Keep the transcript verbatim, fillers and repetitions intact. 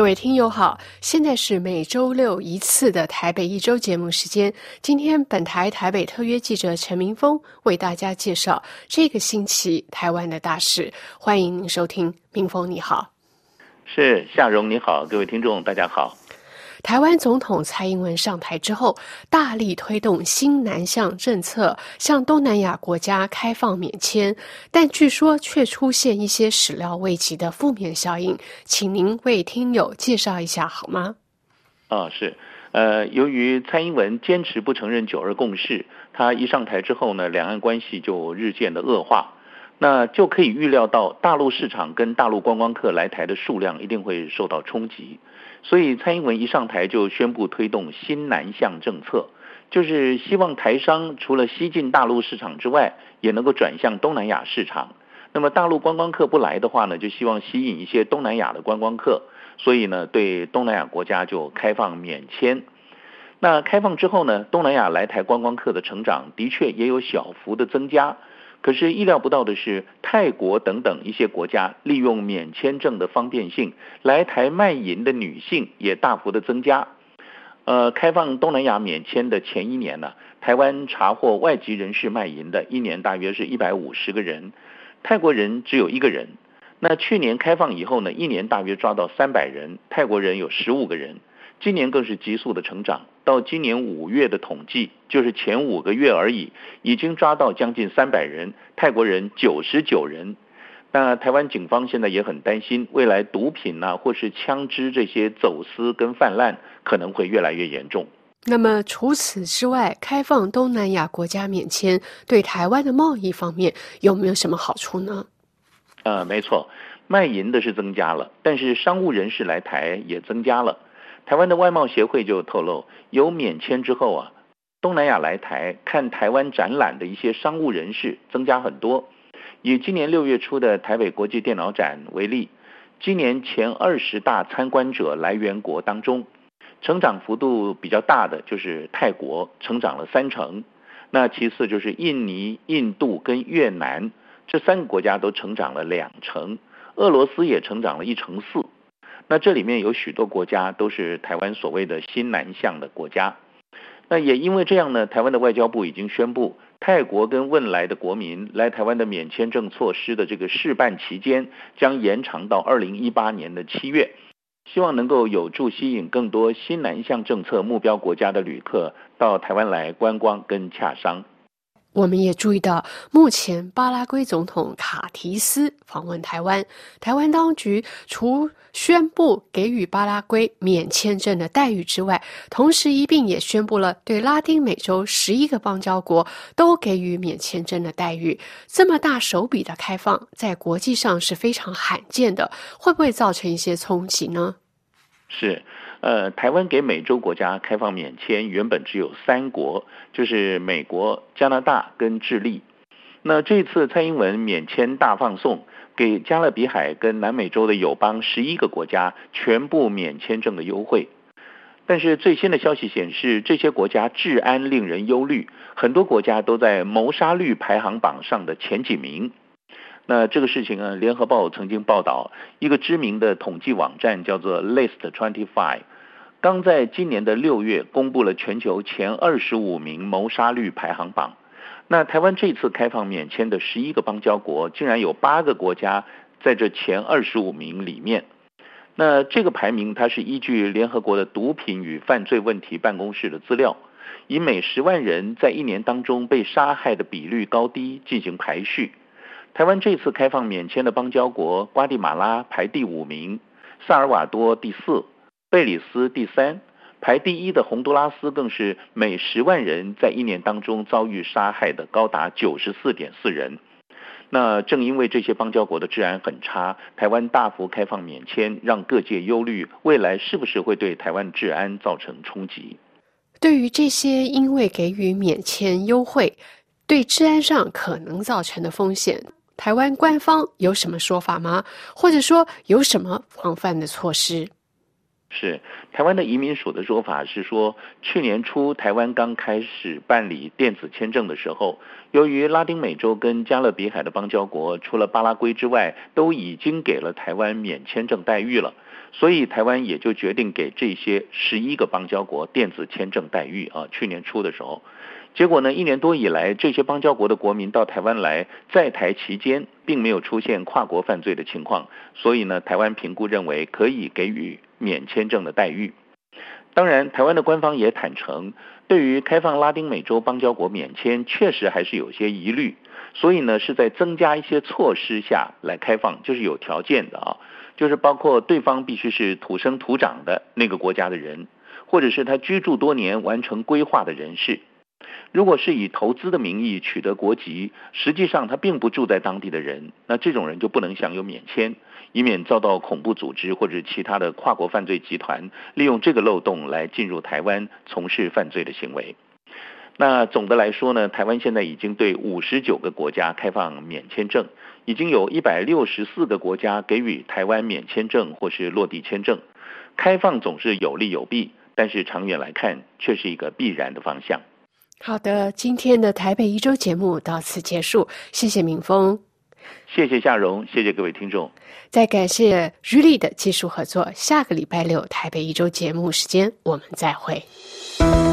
各位听友好，现在是每周六一次的台北一周节目时间。今天本台台北特约记者陈明峰为大家介绍这个星期台湾的大事，欢迎您收听。明峰你好。 是，夏荣你好，各位听众大家好。 台湾总统蔡英文上台之后，大力推动新南向政策，向东南亚国家开放免签，但据说却出现一些始料未及的负面效应，请您为听友介绍一下好吗？ 哦，是，呃，由于蔡英文坚持不承认九二共识，他一上台之后呢，两岸关系就日渐的恶化，那就可以预料到大陆市场跟大陆观光客来台的数量一定会受到冲击。所以蔡英文一上台就宣布推动新南向政策，就是希望台商除了西进大陆市场之外，也能够转向东南亚市场。那么大陆观光客不来的话呢，就希望吸引一些东南亚的观光客，所以呢，对东南亚国家就开放免签。那开放之后呢，东南亚来台观光客的成长的确也有小幅的增加。可是意料不到的是，泰国等等一些国家利用免签证的方便性，来台卖淫的女性也大幅的增加。呃，开放东南亚免签的前一年呢，台湾查获外籍人士卖淫的，一年大约是一百五十个人，泰国人只有一个人。那去年开放以后呢，一年大约抓到三百人，泰国人有十五个人。今年更是急速的成长，到今年五月的统计，就是前五个月而已，已经抓到将近三百人，泰国人九十九人。那台湾警方现在也很担心，未来毒品啊或是枪支这些走私跟泛滥可能会越来越严重。 那么除此之外，开放东南亚国家免签对台湾的贸易方面有没有什么好处呢？ 呃，没错，卖淫的是增加了，但是商务人士来台也增加了。台湾的外贸协会就透露，有免签之后啊，东南亚来台看台湾展览的一些商务人士增加很多。以今年六月初的台北国际电脑展为例，今年前二十大参观者来源国当中，成长幅度比较大的就是泰国，成长了三成。那其次就是印尼、印度跟越南，这三个国家都成长了两成，俄罗斯也成长了一成四。那这里面有许多国家都是台湾所谓的新南向的国家。那也因为这样呢，台湾的外交部已经宣布，泰国跟汶莱的国民来台湾的免签证措施的这个试办期间将延长到二零一八年的七月，希望能够有助吸引更多新南向政策目标国家的旅客到台湾来观光跟洽商。 我们也注意到，目前巴拉圭总统卡提斯访问台湾，台湾当局除宣布给予巴拉圭免签证的待遇之外，同时一并也宣布了对拉丁美洲十一个邦交国都给予免签证的待遇。这么大手笔的开放，在国际上是非常罕见的，会不会造成一些冲击呢？ 是。呃，台湾给美洲国家开放免签，原本只有三国，就是美国、加拿大跟智利。那这次蔡英文免签大放送，给加勒比海跟南美洲的友邦十一个国家全部免签证的优惠。但是最新的消息显示，这些国家治安令人忧虑，很多国家都在谋杀率排行榜上的前几名。那这个事情呢，联合报曾经报道，一个知名的统计网站叫做 List 二十五，刚在今年的六月公布了全球前二十五名谋杀率排行榜。那台湾这次开放免签的十一个邦交国，竟然有八个国家在这前二十五名里面。那这个排名它是依据联合国的毒品与犯罪问题办公室的资料，以每十万人在一年当中被杀害的比率高低进行排序。台湾这次开放免签的邦交国，瓜地马拉排第五名，萨尔瓦多第四，贝里斯第三，排第一的洪都拉斯更是每十万人在一年当中遭遇杀害的高达 九十四点四 人。那正因为这些邦交国的治安很差，台湾大幅开放免签，让各界忧虑未来是不是会对台湾治安造成冲击。 对于这些因为给予免签优惠对治安上可能造成的风险，台湾官方有什么说法吗？或者说有什么防范的措施？ 是，台湾的移民署的说法是说，去年初台湾刚开始办理电子签证的时候，由于拉丁美洲跟加勒比海的邦交国除了巴拉圭之外，都已经给了台湾免签证待遇了，所以台湾也就决定给这些十一个邦交国电子签证待遇啊。去年初的时候，结果呢，一年多以来，这些邦交国的国民到台湾来，在台期间并没有出现跨国犯罪的情况，所以呢，台湾评估认为可以给予免签证的待遇。当然，台湾的官方也坦诚，对于开放拉丁美洲邦交国免签，确实还是有些疑虑，所以呢，是在增加一些措施下来开放，就是有条件的啊，就是包括对方必须是土生土长的那个国家的人，或者是他居住多年完成规划的人士。如果是以投资的名义取得国籍，实际上他并不住在当地的人，那这种人就不能享有免签，以免遭到恐怖组织或者其他的跨国犯罪集团利用这个漏洞来进入台湾从事犯罪的行为。那总的来说呢，台湾现在已经对五十九个国家开放免签证，已经有一百六十四个国家给予台湾免签证或是落地签证。开放总是有利有弊，但是长远来看却是一个必然的方向。 好的，今天的台北一周节目到此结束，谢谢敏峰， 谢谢夏蓉，谢谢各位听众， 再感谢日立的技术合作。下个礼拜六台北一周节目时间我们再会。